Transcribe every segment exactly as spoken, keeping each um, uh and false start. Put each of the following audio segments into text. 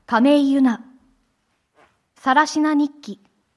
亀井由那、さらしな日記。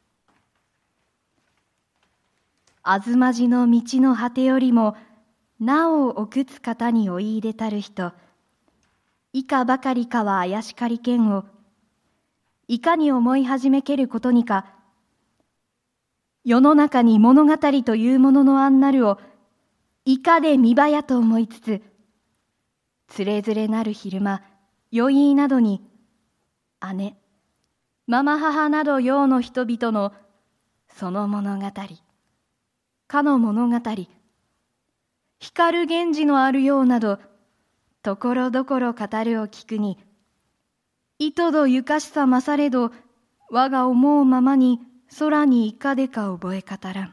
あずまじの道の果てよりも、なお奥つ方においでたる人、いかばかりかは怪しかりけんを、いかに思い始めけることにか、世の中に物語というもののあんなるを、いかで見ばやと思いつつ、つれづれなる昼間、宵いなどに、姉、ママ母などようの人々の、その物語、かの物語、光る源氏のあるようなど、ところどころ語るを聞くに、いとどゆかしさまされど、我が思うままに空にいかでか覚え語らん。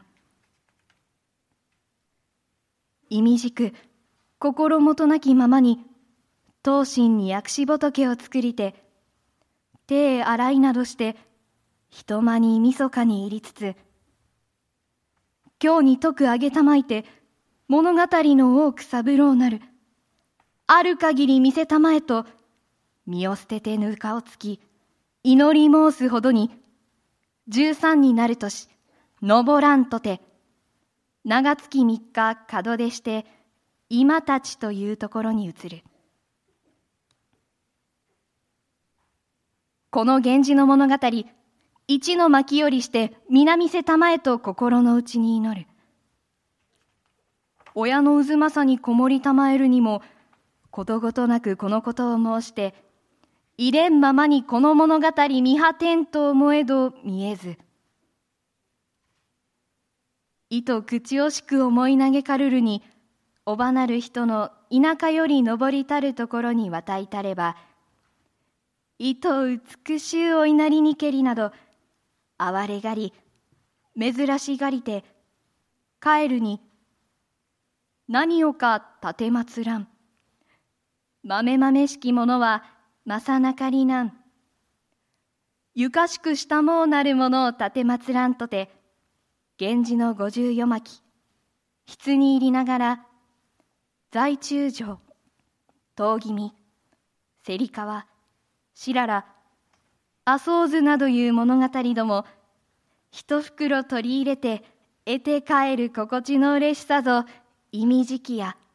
いみじく、心もとなきままに、当心に薬師仏を作りて、手へ洗いなどして、人間にみそかに入りつつ、今日に徳あげたまいて、物語の多く三郎なる、ある限り見せたまえと、身を捨ててぬかをつき、祈り申すほどに、十三になる年、登らんとて、長月三日門出して、今たちというところに移る。この源氏の物語、一の巻よりして南せたまえと心の内に祈る。親の渦政にこもりたまえるにも、ことごとなくこのことを申して、いれんままにこの物語見果てんと思えど見えず、いと口惜しく思い嘆かるるに、おばなる人の田舎より登りたるところに渡いたれば、いと美しゅうお稲荷にけりなど、哀れがり、珍しがりて、帰るに、何をか立てまつらん。まめまめしきものは、まさなかりなん。ゆかしくしたもうなるものを立てまつらんとて、源氏の五十夜巻、筆に入りながら、在中城、遠君、芹川、白良、麻生図などいう物語ども、一袋取り入れて、得て帰る心地の嬉しさぞ、意味時期や。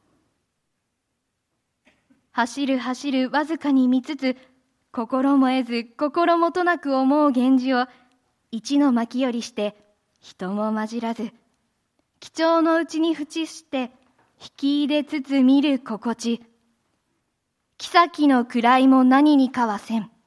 走る走るわずかに見つつ、心も得ず心もとなく思う源氏を、一の巻よりして、人も混じらず、貴重のうちに淵して、引き入れつつ見る心地。妃の位も何にかはせん。